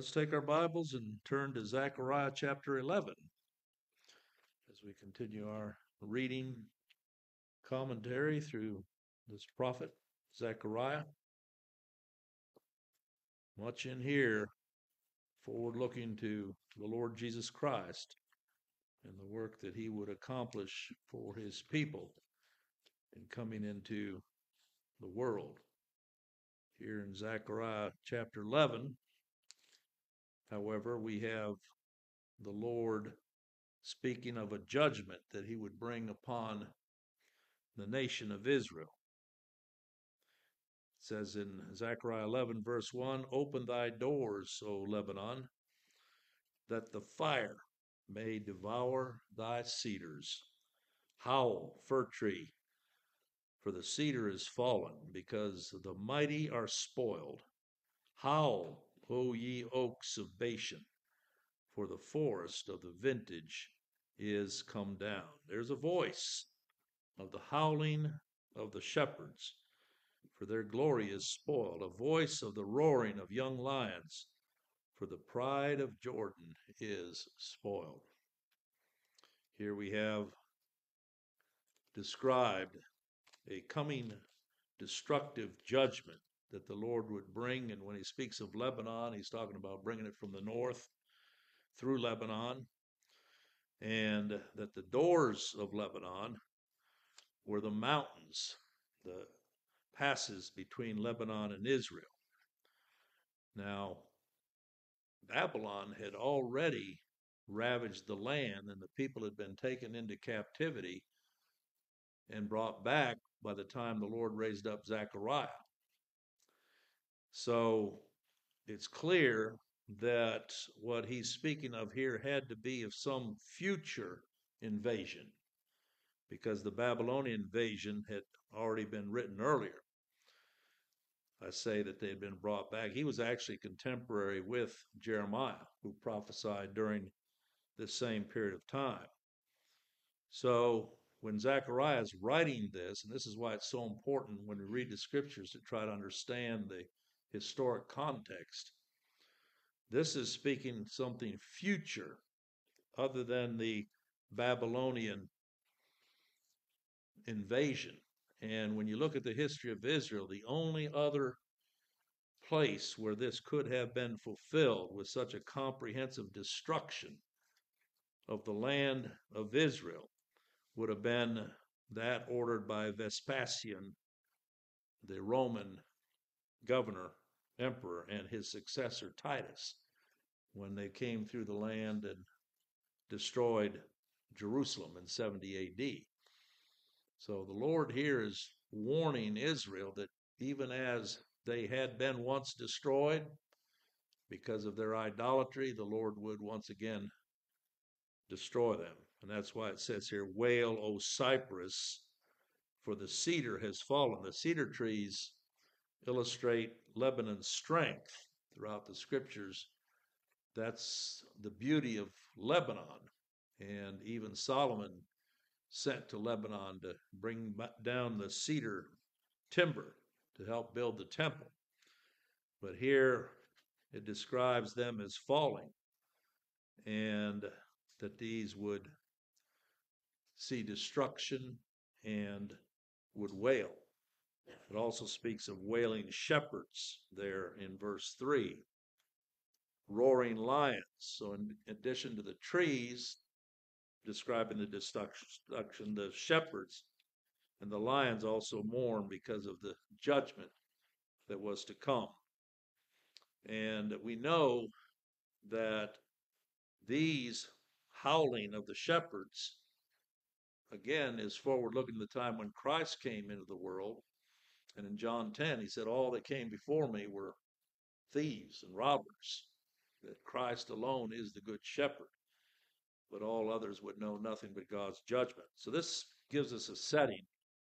Let's take our Bibles and turn to Zechariah chapter 11 as we continue our reading commentary through this prophet Zechariah. Much in here forward looking to the Lord Jesus Christ and the work that he would accomplish for his people in coming into the world. Here in Zechariah chapter 11, however, we have the Lord speaking of a judgment that he would bring upon the nation of Israel. It says in Zechariah 11, verse 1, "Open thy doors, O Lebanon, that the fire may devour thy cedars. Howl, fir tree, for the cedar is fallen, because the mighty are spoiled. Howl, O ye oaks of Bashan, for the forest of the vintage is come down." There's a voice of the howling of the shepherds, for their glory is spoiled, a voice of the roaring of young lions, for the pride of Jordan is spoiled. Here we have described a coming destructive judgment that the Lord would bring. And when he speaks of Lebanon, he's talking about bringing it from the north through Lebanon, and that the doors of Lebanon were the mountains, the passes between Lebanon and Israel. Now, Babylon had already ravaged the land, and the people had been taken into captivity and brought back by the time the Lord raised up Zechariah. So it's clear that what he's speaking of here had to be of some future invasion, because the Babylonian invasion had already been written earlier. I say that they had been brought back. He was actually contemporary with Jeremiah, who prophesied during this same period of time. So when Zechariah is writing this, and this is why it's so important when we read the scriptures to try to understand the historic context, this is speaking something future other than the Babylonian invasion. And when you look at the history of Israel, the only other place where this could have been fulfilled with such a comprehensive destruction of the land of Israel would have been that ordered by Vespasian, the Roman governor, emperor, and his successor Titus, when they came through the land and destroyed Jerusalem in 70 AD. So the Lord here is warning Israel that even as they had been once destroyed because of their idolatry, the Lord would once again destroy them. And that's why it says here, "Wail, O cypress, for the cedar has fallen." The cedar trees illustrate Lebanon's strength throughout the scriptures. That's the beauty of Lebanon. And even Solomon sent to Lebanon to bring down the cedar timber to help build the temple. But here it describes them as falling, and that these would see destruction and would wail. It also speaks of wailing shepherds there in verse 3, roaring lions. So in addition to the trees describing the destruction, the shepherds and the lions also mourn because of the judgment that was to come. And we know that these howling of the shepherds, again, is forward looking to the time when Christ came into the world. And in John 10, he said, "All that came before me were thieves and robbers," that Christ alone is the good shepherd, but all others would know nothing but God's judgment. So this gives us a setting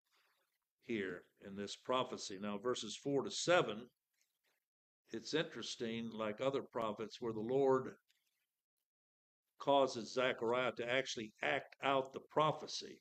here in this prophecy. Now, verses 4 to 7, it's interesting, like other prophets, where the Lord causes Zechariah to actually act out the prophecy.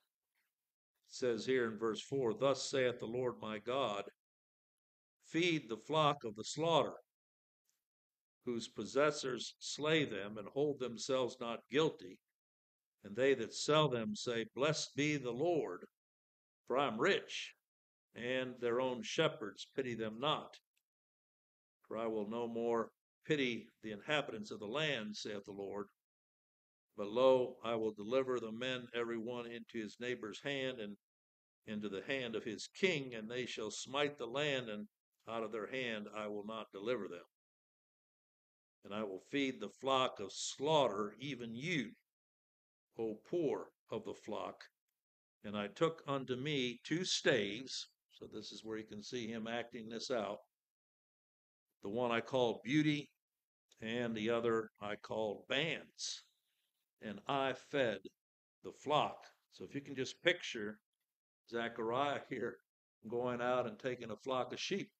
It says here in verse 4, "Thus saith the Lord my God, feed the flock of the slaughter, whose possessors slay them and hold themselves not guilty. And they that sell them say, Blessed be the Lord, for I am rich, and their own shepherds pity them not. For I will no more pity the inhabitants of the land, saith the Lord. But lo, I will deliver the men every one into his neighbor's hand, and into the hand of his king, and they shall smite the land, and out of their hand I will not deliver them. And I will feed the flock of slaughter, even you, O poor of the flock. And I took unto me 2 staves. So this is where you can see him acting this out. The one I called Beauty, and the other I called Bands. And I fed the flock. So if you can just picture Zechariah here going out and taking a flock of sheep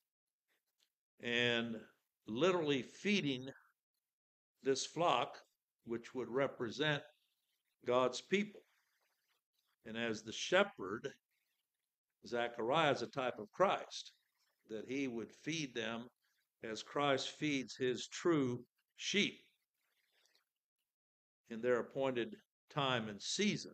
and literally feeding this flock, which would represent God's people. And as the shepherd, Zechariah is a type of Christ, that he would feed them as Christ feeds his true sheep in their appointed time and season.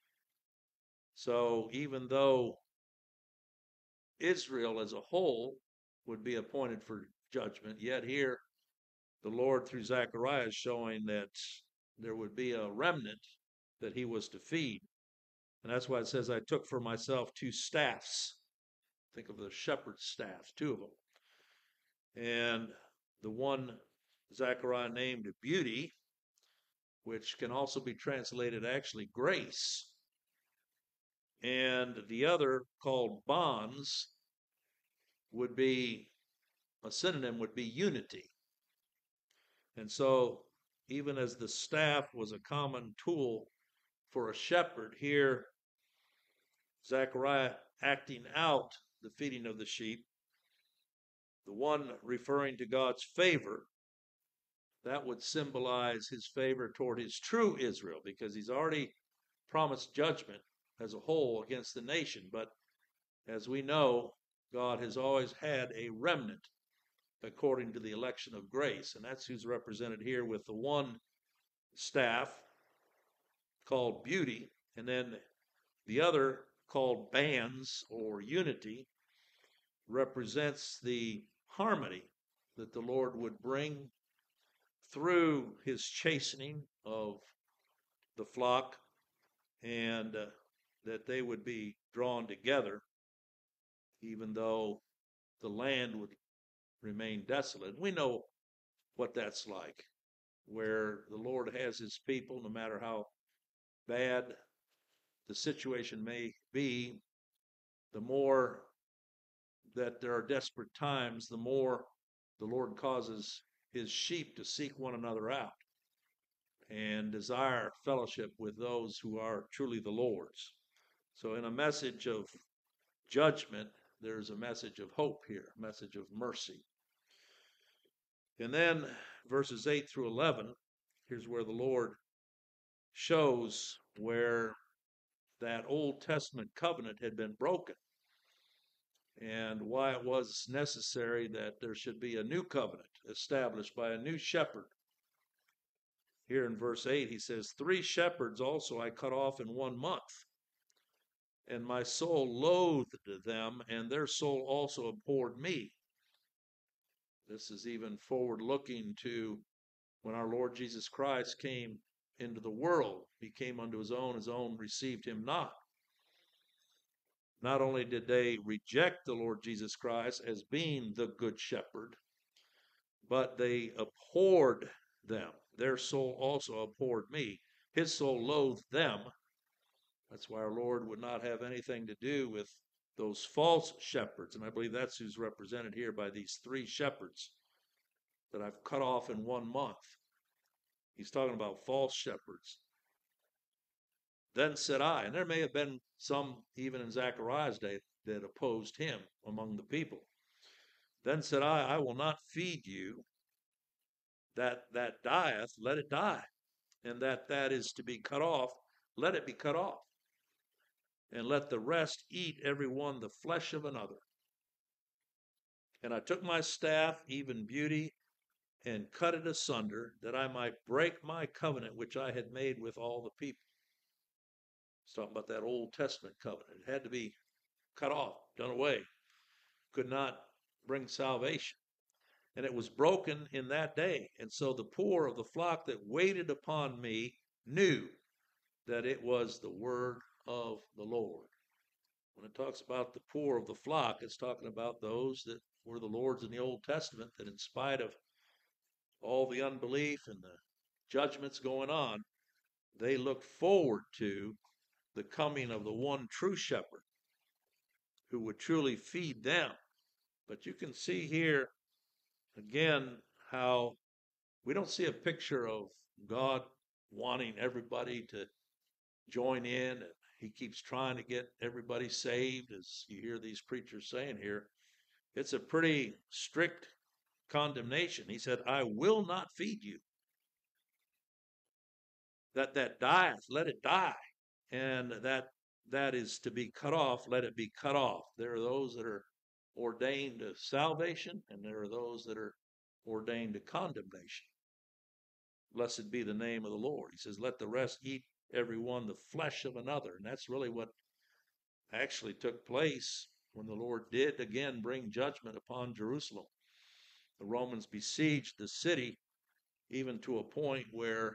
So even though Israel as a whole would be appointed for judgment, yet here the Lord through Zechariah is showing that there would be a remnant that he was to feed. And that's why it says, I took for myself 2 staffs. Think of the shepherd's staffs, 2 of them. And the one Zechariah named Beauty, which can also be translated actually grace. And the other called Bonds would be, a synonym would be unity. And so even as the staff was a common tool for a shepherd, here Zechariah acting out the feeding of the sheep, the one referring to God's favor, that would symbolize his favor toward his true Israel, because he's already promised judgment as a whole against the nation. But as we know, God has always had a remnant according to the election of grace, and that's who's represented here with the one staff called Beauty, and then the other called Bands or Unity, represents the harmony that the Lord would bring through his chastening of the flock, and that they would be drawn together, even though the land would remain desolate. We know what that's like, where the Lord has his people, no matter how bad the situation may be, the more that there are desperate times, the more the Lord causes his sheep to seek one another out and desire fellowship with those who are truly the Lord's. So in a message of judgment, there's a message of hope here, a message of mercy. And then verses 8 through 11, here's where the Lord shows where that Old Testament covenant had been broken, and why it was necessary that there should be a new covenant established by a new shepherd. Here in verse 8, he says, 3 shepherds also I cut off in 1 month, and my soul loathed them, and their soul also abhorred me. This is even forward-looking to when our Lord Jesus Christ came into the world. He came unto his own received him not. Not only did they reject the Lord Jesus Christ as being the good shepherd, but they abhorred them. Their soul also abhorred me. His soul loathed them. That's why our Lord would not have anything to do with those false shepherds. And I believe that's who's represented here by these 3 shepherds that I've cut off in 1 month. He's talking about false shepherds. Then said I, and there may have been some even in Zechariah's day that opposed him among the people. Then said I will not feed you that dieth, let it die. And that is to be cut off, let it be cut off. And let the rest eat every one the flesh of another. And I took my staff, even Beauty, and cut it asunder, that I might break my covenant which I had made with all the people. It's talking about that Old Testament covenant. It had to be cut off, done away. Could not bring salvation. And it was broken in that day. And so the poor of the flock that waited upon me knew that it was the word of the Lord. When it talks about the poor of the flock, it's talking about those that were the Lord's in the Old Testament, that in spite of all the unbelief and the judgments going on, they looked forward to the coming of the one true shepherd who would truly feed them. But you can see here again how we don't see a picture of God wanting everybody to join in, and he keeps trying to get everybody saved, as you hear these preachers saying here. It's a pretty strict condemnation. He said, I will not feed you. That dieth, let it die. And that is to be cut off, let it be cut off. There are those that are ordained to salvation, and there are those that are ordained to condemnation. Blessed be the name of the Lord. He says, let the rest eat every one the flesh of another. And that's really what actually took place when the Lord did again bring judgment upon Jerusalem. The Romans besieged the city even to a point where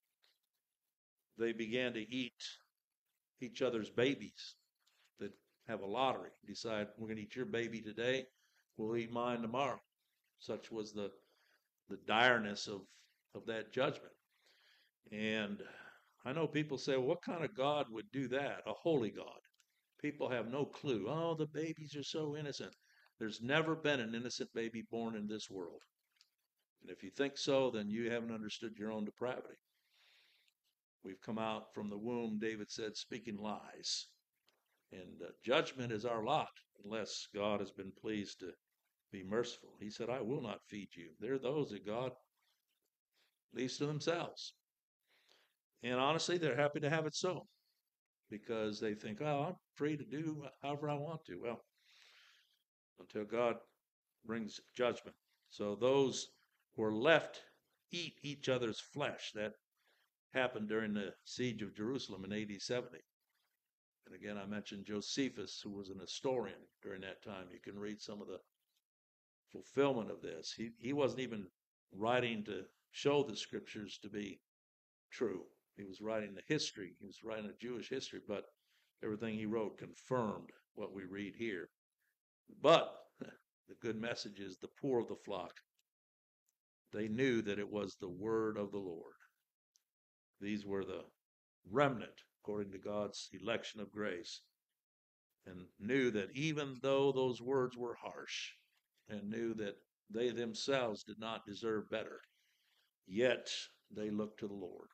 they began to eat each other's babies, that have a lottery, decide we're going to eat your baby today, we'll eat mine tomorrow. Such was the direness of that judgment. And I know people say, well, what kind of God would do that? A holy God. People have no clue. Oh, the babies are so innocent. There's never been an innocent baby born in this world. And if you think so, then you haven't understood your own depravity. We've come out from the womb, David said, speaking lies. And judgment is our lot unless God has been pleased to be merciful. He said, I will not feed you. There are those that God leaves to themselves. And honestly, they're happy to have it so, because they think, oh, I'm free to do however I want to. Well, until God brings judgment. So those who are left eat each other's flesh. That happened during the siege of Jerusalem in AD 70. And again, I mentioned Josephus, who was an historian during that time. You can read some of the fulfillment of this. He wasn't even writing to show the scriptures to be true. He was writing the history. He was writing a Jewish history, but everything he wrote confirmed what we read here. But the good message is the poor of the flock, they knew that it was the word of the Lord. These were the remnant, according to God's election of grace, and knew that even though those words were harsh, and knew that they themselves did not deserve better, yet they looked to the Lord.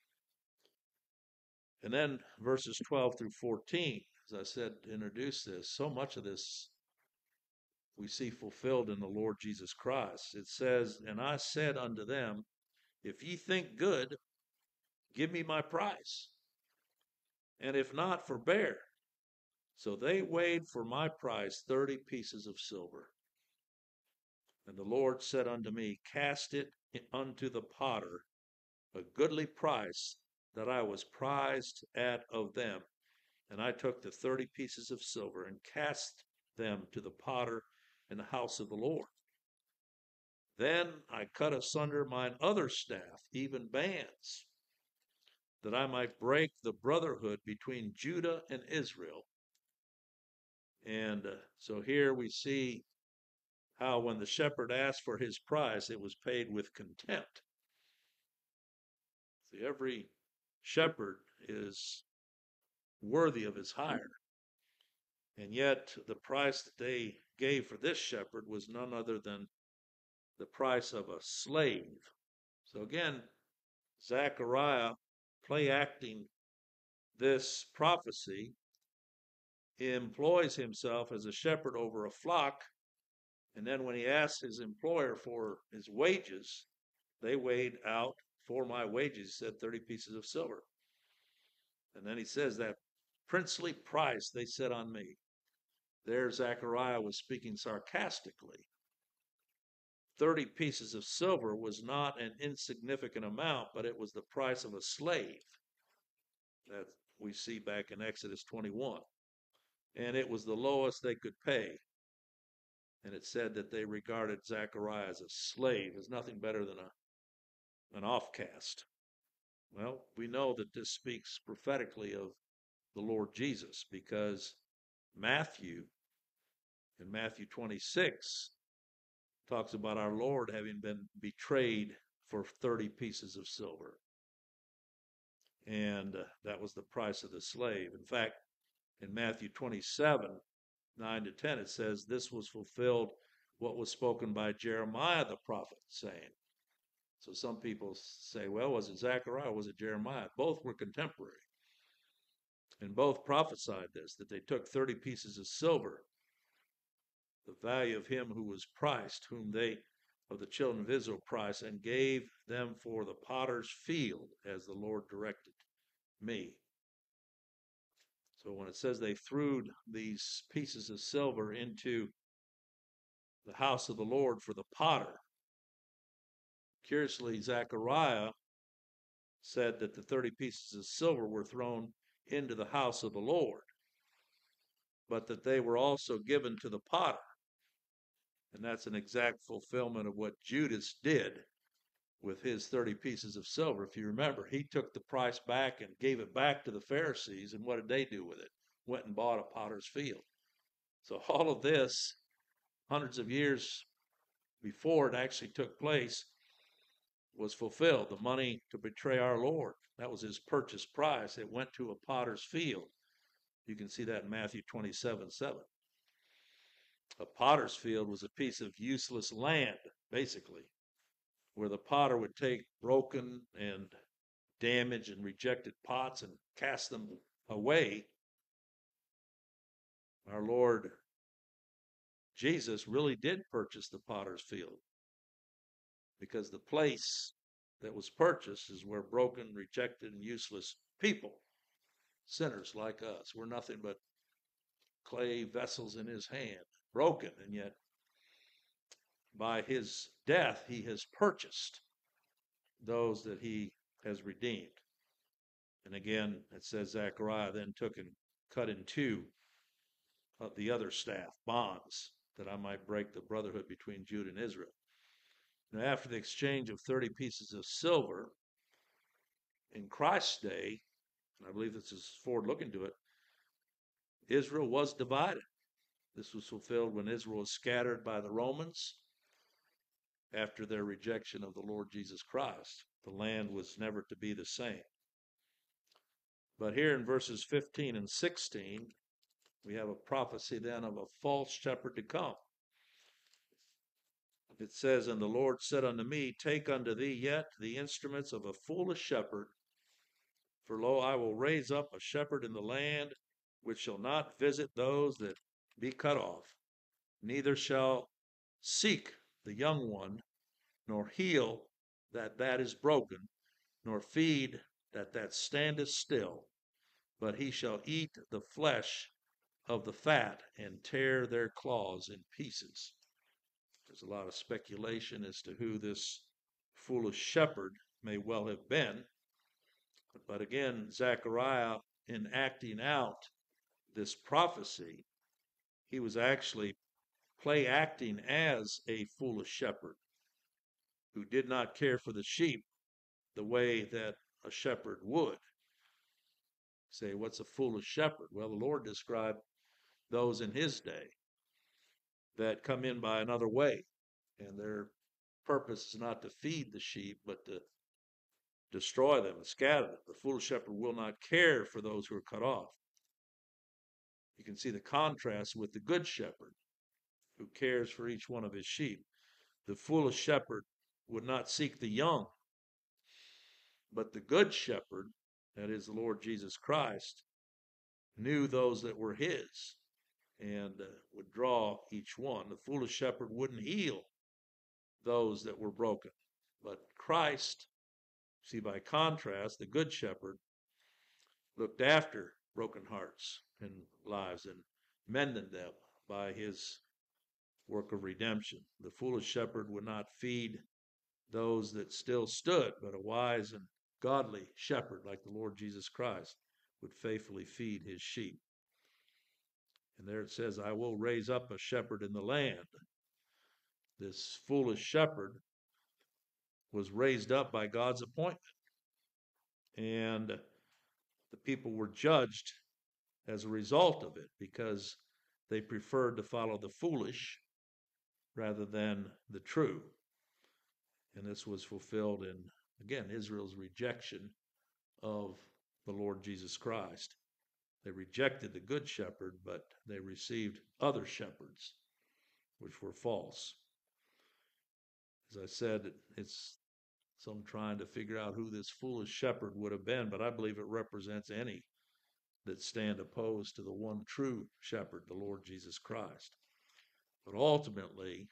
And then verses 12 through 14, as I said to introduce this, so much of this we see fulfilled in the Lord Jesus Christ. It says, and I said unto them, if ye think good, give me my price, and if not, forbear. So they weighed for my price 30 pieces of silver. And the Lord said unto me, cast it unto the potter, a goodly price that I was prized at of them. And I took the 30 pieces of silver and cast them to the potter in the house of the Lord. Then I cut asunder mine other staff, even bands, that I might break the brotherhood between Judah and Israel. And so here we see how when the shepherd asked for his price, it was paid with contempt. See, every shepherd is worthy of his hire. And yet the price that they gave for this shepherd was none other than the price of a slave. So again, Zechariah, play acting this prophecy, he employs himself as a shepherd over a flock, and then when he asks his employer for his wages, they weighed out for my wages, he said 30 pieces of silver. And then he says that princely price they set on me. There Zechariah was speaking sarcastically. 30 pieces of silver was not an insignificant amount, but it was the price of a slave that we see back in Exodus 21. And it was the lowest they could pay. And it said that they regarded Zechariah as a slave, as nothing better than an offcast. Well, we know that this speaks prophetically of the Lord Jesus, because Matthew, in Matthew 26, talks about our Lord having been betrayed for 30 pieces of silver. And that was the price of the slave. In fact, in Matthew 27, 9 to 10, it says, this was fulfilled what was spoken by Jeremiah the prophet, saying. So some people say, well, was it Zechariah or was it Jeremiah? Both were contemporary. And both prophesied this, that they took 30 pieces of silver, the value of him who was priced, whom they of the children of Israel priced, and gave them for the potter's field, as the Lord directed me. So when it says they threw these pieces of silver into the house of the Lord for the potter, curiously, Zechariah said that the 30 pieces of silver were thrown into the house of the Lord, but that they were also given to the potter. And that's an exact fulfillment of what Judas did with his 30 pieces of silver. If you remember, he took the price back and gave it back to the Pharisees, and what did they do with it? Went and bought a potter's field. So all of this, hundreds of years before it actually took place, was fulfilled. The money to betray our Lord, that was his purchase price. It went to a potter's field. You can see that in Matthew 27:7. A potter's field was a piece of useless land, basically, where the potter would take broken and damaged and rejected pots and cast them away. Our Lord Jesus really did purchase the potter's field, because the place that was purchased is where broken, rejected, and useless people, sinners like us, we're nothing but clay vessels in his hand, broken, and yet by his death he has purchased those that he has redeemed. And again, it says Zechariah then took and cut in two of the other staff, bonds, that I might break the brotherhood between Judah and Israel. Now, after the exchange of 30 pieces of silver, in Christ's day, and I believe this is forward looking to it, Israel was divided. This was fulfilled when Israel was scattered by the Romans after their rejection of the Lord Jesus Christ. The land was never to be the same. But here in verses 15 and 16, we have a prophecy then of a false shepherd to come. It says, and the Lord said unto me, take unto thee yet the instruments of a foolish shepherd, for lo, I will raise up a shepherd in the land, which shall not visit those that be cut off, neither shall seek the young one, nor heal that is broken, nor feed that standeth still, but he shall eat the flesh of the fat and tear their claws in pieces. There's a lot of speculation as to who this foolish shepherd may well have been. But again, Zechariah, in acting out this prophecy, he was actually play acting as a foolish shepherd who did not care for the sheep the way that a shepherd would. Say, what's a foolish shepherd? Well, the Lord described those in his day that come in by another way, and their purpose is not to feed the sheep, but to destroy them and scatter them. The foolish shepherd will not care for those who are cut off. You can see the contrast with the good shepherd, who cares for each one of his sheep. The foolish shepherd would not seek the young, but the good shepherd, that is the Lord Jesus Christ, knew those that were his and would draw each one. The foolish shepherd wouldn't heal those that were broken, but Christ, see, by contrast, the good shepherd looked after broken hearts and lives and mended them by his work of redemption. The foolish shepherd would not feed those that still stood, but a wise and godly shepherd like the Lord Jesus Christ would faithfully feed his sheep. And there it says, I will raise up a shepherd in the land. This foolish shepherd was raised up by God's appointment. And the people were judged as a result of it because they preferred to follow the foolish rather than the true. And this was fulfilled in, again, Israel's rejection of the Lord Jesus Christ. They rejected the good shepherd, but they received other shepherds, which were false. As I said, it's some trying to figure out who this foolish shepherd would have been, but I believe it represents any that stand opposed to the one true shepherd, the Lord Jesus Christ. But ultimately,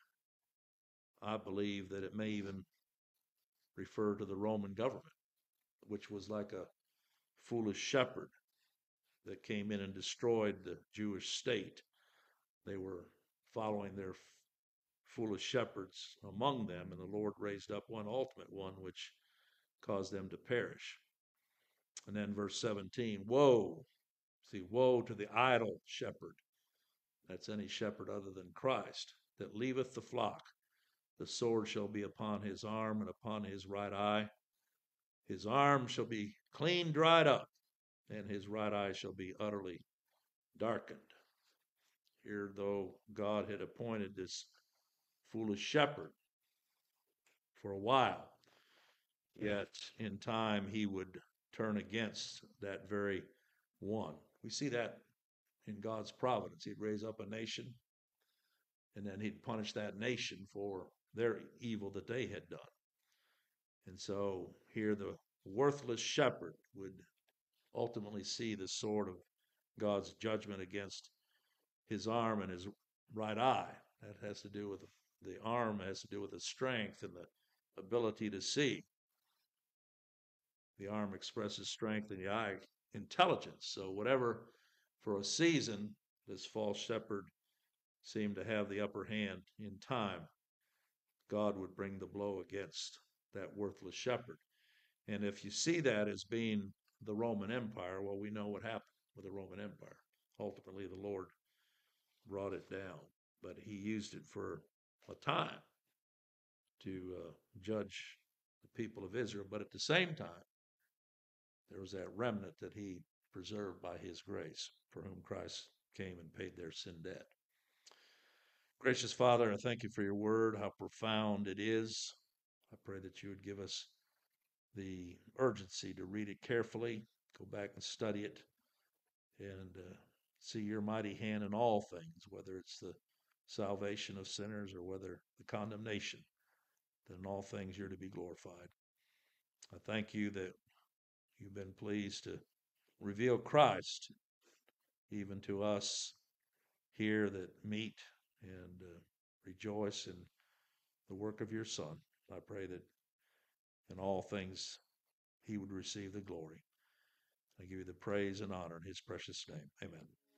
I believe that it may even refer to the Roman government, which was like a foolish shepherd that came in and destroyed the Jewish state. They were following their foolish shepherds among them, and the Lord raised up one ultimate one which caused them to perish. And then verse 17, woe to the idle shepherd. That's any shepherd other than Christ, that leaveth the flock. The sword shall be upon his arm and upon his right eye. His arm shall be clean dried up, and his right eye shall be utterly darkened. Here, though God had appointed this foolish shepherd for a while, yet in time he would turn against that very one. We see that in God's providence. He'd raise up a nation, and then he'd punish that nation for their evil that they had done. And so here the worthless shepherd would ultimately see the sword of God's judgment against his arm and his right eye. That has to do with the arm, has to do with the strength and the ability to see. The arm expresses strength and the eye intelligence. So whatever, for a season, this false shepherd seemed to have the upper hand in time, God would bring the blow against that worthless shepherd. And if you see that as being the Roman Empire, well, we know what happened with the Roman Empire. Ultimately, the Lord brought it down, but he used it for a time to judge the people of Israel. But at the same time, there was that remnant that he preserved by his grace, for whom Christ came and paid their sin debt. Gracious Father, I thank you for your word, how profound it is. I pray that you would give us the urgency to read it carefully, go back and study it, and see your mighty hand in all things, whether it's the salvation of sinners or whether the condemnation, that in all things you're to be glorified. I thank you that you've been pleased to reveal Christ even to us here that meet and rejoice in the work of your Son. I pray that in all things he would receive the glory. I give you the praise and honor in his precious name. Amen.